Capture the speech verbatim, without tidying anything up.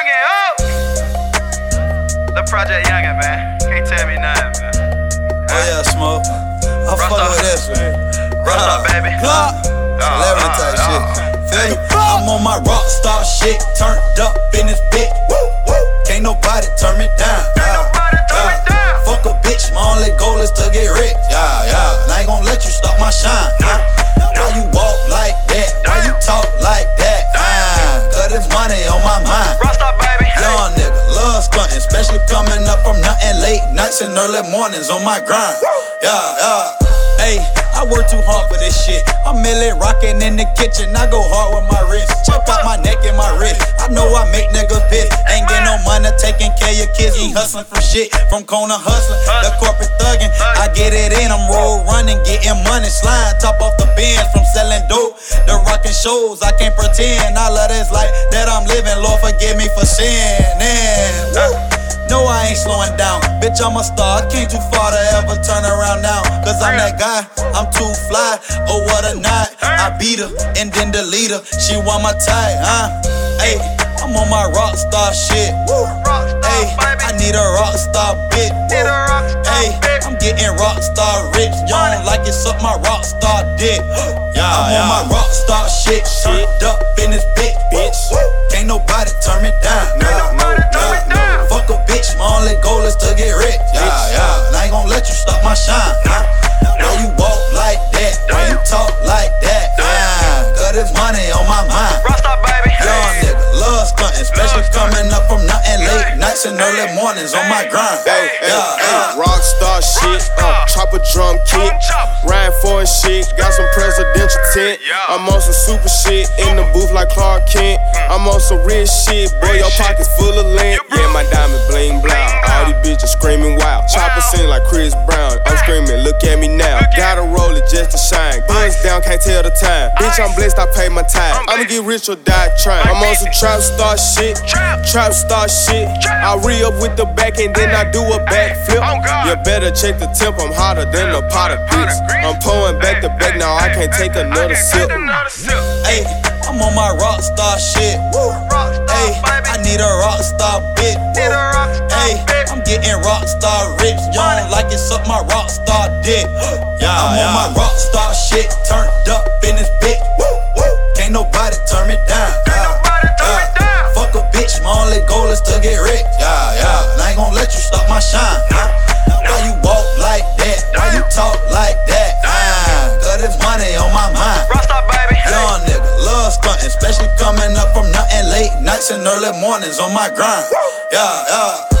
youngin', oh! The Project Youngin', man. Can't tell me nothing, man. Oh yeah, Smoke. I fuck with this one. Rust up, baby. Clock. Celebrity type uh, shit. Feel me? I'm on my rock star shit. Turned up in this bitch. Can't nobody turn me down. Ain't nobody turn me down. Fuck a bitch, my only goal is to get rich. Yeah, yeah. And I ain't gon' let you stop my shine. Huh? Why you walk like that? Why you talk like that? Ah, cause it's money on my mind. Rust up, baby. Young nigga, love stunting, especially coming up from nothing late nights and early mornings on my grind. Yeah, yeah. Hey, I work too hard for this shit. I'm merely rocking in the kitchen. I go hard with my wrist. Check out my neck and my wrist. I know I make niggas pissed. Ain't get no money taking care of your kids. Ain't hustling from shit. From corner hustling, the corporate thugging. I get it in, I'm roll running, getting money. Slide top off the bins from selling dope. The rocking shows, I can't pretend. I love this life that I'm living. Lord, forgive me for sinning. No, I ain't slowing down. Bitch, I'm a star. I came too far to ever turn around now. Cause I'm that guy, I'm too fly. Oh, what a night. I beat her and then delete her. She want my type, huh? Hey, I'm on my rock star shit. Hey, I need a rock star bitch. Hey, I'm getting rock star rich. You don't like it, suck my rock star dick. Yeah, I'm on my rock star shit. Turned up in this bitch, bitch. Can't nobody turn me down. No, no, no. Fuck a bitch, my only goal is to get rich. Yeah, yeah. And I ain't gon' let you stop my shine. Huh? Why you walk like that? Why you talk like that? Ah, cause it's money on my mind. Rust up, baby. Young nigga, love stunting, especially coming up from nothing late nights and early mornings on my grind. Hey, hey, yeah, hey, yeah. rockstar shit, uh, chopper drum kit, riding for a shit, got some presidential tent. I'm on some super shit, in the booth like Clark Kent. I'm on some rich shit, boy, your pockets full of lint. Yeah, my diamond bling blow, all these bitches screaming wild. Chopper sing like Chris Brown, I'm screaming, look at me now. Gotta roll it just to shine, guns down, can't tell the time. Bitch, I'm blessed, I pay my time. I'ma get rich or die trying. I'm on some trap star shit, trap star shit. I re-up with the back and then I do a backflip. You better check the temp, I'm hotter than a pot of grits. I'm pulling back to back, now I can't take another sip. Hey, I'm on my rock star shit. Hey, I need a rock star bitch. Hey, I'm getting rock star rich. You don't like it, suck my rock star dick. Yeah, I'm on my rock star shit. Turned up in this bitch. Can't nobody turn me down. Yeah. Fuck a bitch, my only goal is to get rich. Yeah, yeah. And I ain't gon' let you stop my shine. Huh? Why you walk like that? Why you talk like that? Ah, cause it's money on my mind. Rust up, baby. Young nigga, love stunting, especially coming up from nothing late nights and early mornings on my grind. Yeah, yeah.